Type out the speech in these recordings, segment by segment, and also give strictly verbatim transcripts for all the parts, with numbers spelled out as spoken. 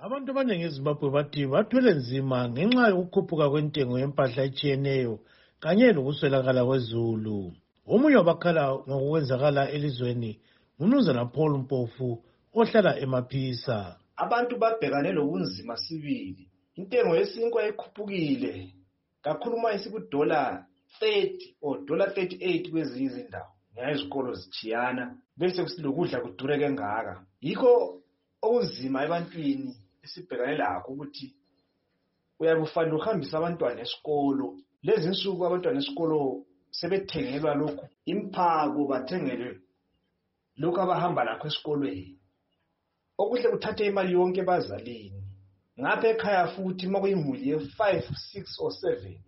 Abantu abaningi eZimbabwe bathi bathwele nzima ngenxa yokukhuphuka kwentengo yempahla etshiyeneyo kanye lokuswelakala kwezulu. Omunye wabakhala ngokwenzakala elizweni uMnumzana Paul Mpofu ohlala eMaphisa. Abantu babhekane lobunzima sibili. Intengo yesinkwa ekhuphukile kakhulu uma isikudola thirty or dollar thirty-eight kwezinye izindawo. Ngenxa izikolo zitshiyana bese kusilokudla kudure kangaka. Yikho okunzima ebantwini esibhekane lakho ukuthi uyabe ufanele uhambise abantwana esikolo. Lezi insuku abantwana esikolo sebethengelwa lokhu imphako, bathengelwe lokhu abahamba lakho esikolweni. Okuhle kuthathe imali yonke ebazalini. Ngapha ekhaya futhi uma kuyimuli ye five, six or seven,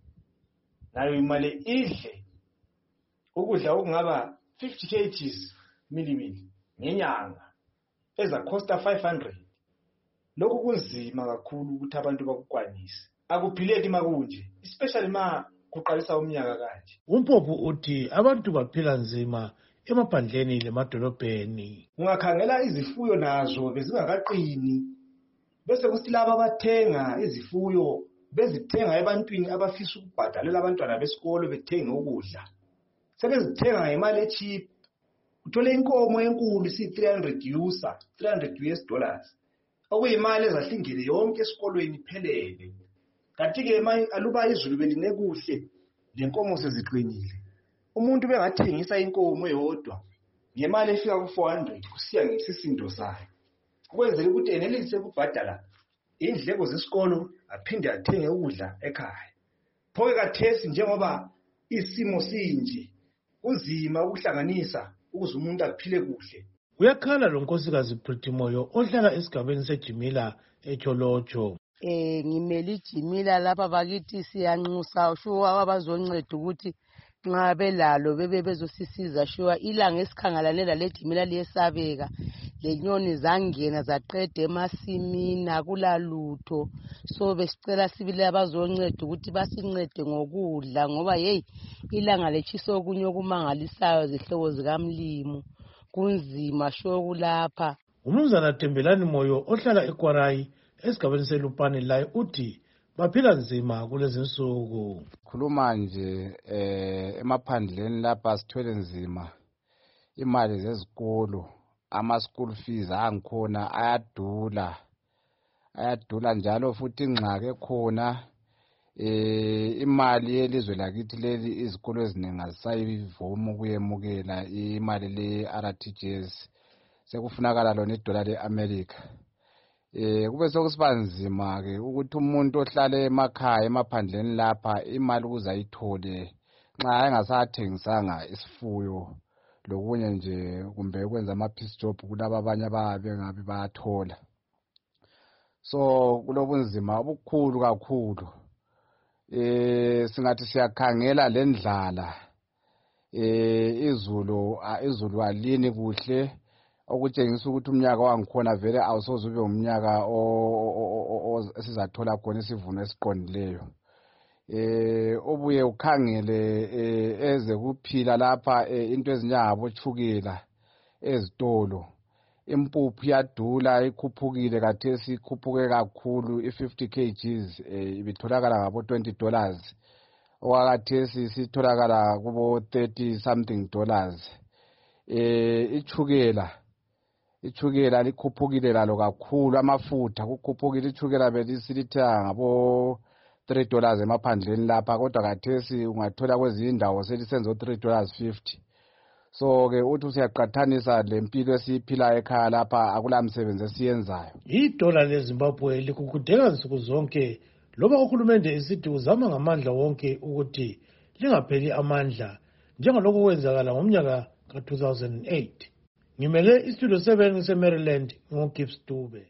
nayo imali idle ukudla okungaba fifty kgs milimili ngenyanga eza costa five hundred. Lokhu kunzima kakhulu ukuthi abantu bakukwanise. Akuphileki makunje, especially ma kuqalisa umnyaka kanje. Umpofu uthi abantu baphila nzima emaphandleni lemadolobheni. Ungakhangela izifuyo nazo bezingakaqini, bese kuthi laba abathenga izifuyo bezithenga ebantwini abafisa ukubhadalela abantwana besikolo bethenga ukudla. Sebezithenga ngemali echeap. Uthole inkomo enkulu isi three hundred USA, three hundred U S dollars. Okuyimali ezahlingile yonke esikolweni iphelele. Kanti ke manje aluba izulu beline kuhle lenkomo seziqinile, umuntu bengathengisa inkomo eyodwa ngemali efika ku four hundred kusiya ngesisindo sayo, ukwenzela ukuthi enelise ukubhadala indleko zesikolo aphinde athenge ukudla ekhaya. Phoke kathesi njengoba isimo sinje kunzima ukuhlanganisa ukuze umuntu aphile kuhle. Uyakhala lo nkosikazi Phritimoyo ohlala esigabeni seJimila eTsholotsho. Eh ngimeli Jimila lapha bakithi siyanxusa shuwa abazonceda ukuthi nxa belalo bebe bezosisiza shuwa ilanga esikhangalane lale Jimila liyesabeka. Lenyoni zangena zaqeda emasimini akulalutho. So besicela sibili abazonceda ukuthi basincede ngokudla ngoba hey ilanga lechisa okunye okumangalisayo zihlobo zikamlimo. Kunzima shokulapha. Umnumzana Thembelani Moyo ohlala eKwarayi esigabeni seLupane laye uthi baphila nzima kulezi nsuku. Khuluma nje eh emaphandleni lapha sithwele nzima. Imali zezikolo, ama school fees angikhona ayadula. Ayadula njalo futhi ingxaki ekhona eh imali yelizwe lakithi leli izikolo eziningi azisayivuma ukuyemukela imali le R T G S. Sekufunakala lona idola leAmerica. Eh kube sokusibanzima ke ukuthi umuntu ohlala emakhaya emaphandleni lapha imali ukuze ayithole nxa engasathengisanga isifuyo lokunye nje kumbe ukwenza ama piece job kulabo abanye ababe ngabe bayathola. So kulobunzima obukhulu kakhulu. Eh singathi siyakhangela lendlala. Eh izulu izulu alini kuhle okutshengisa ukuthi umnyaka wangikhona vele awusoze ube umnyaka esizathola khona isivuno esiqondileyo. Eh obuye ukhangele eze kuphila lapha into ezinyabo chukela ezitolo. Impuphu yadula ikhuphukile kathesi ikhuphuke kakhulu i-fifty kgs ibitholakala ngabo twenty dollars. Okwakathesi sitholakala kubo thirty something dollars. Eh ichukela ichukela likhuphukile lalo kakhulu. Amafutha kukhuphukile ichukela belisitha ngabo three dollars emaphandleni lapha kodwa kathesi ungathola kwezinye indawo selisenzo three dollars fifty. So ke uthi usiyaqathanisa lempilo esiphila ekhaya lapha akulamsebenzi esiyenzayo. Idola leZimbabwe likukudeka nsuku zonke loba uhulumende esithi uzama ngamandla wonke ukuthi lingapheli amandla njengalokho kwenzakala ngomnyaka ka two thousand eight. Ngimele istudio seven seMaryland ngoGibbs Dube.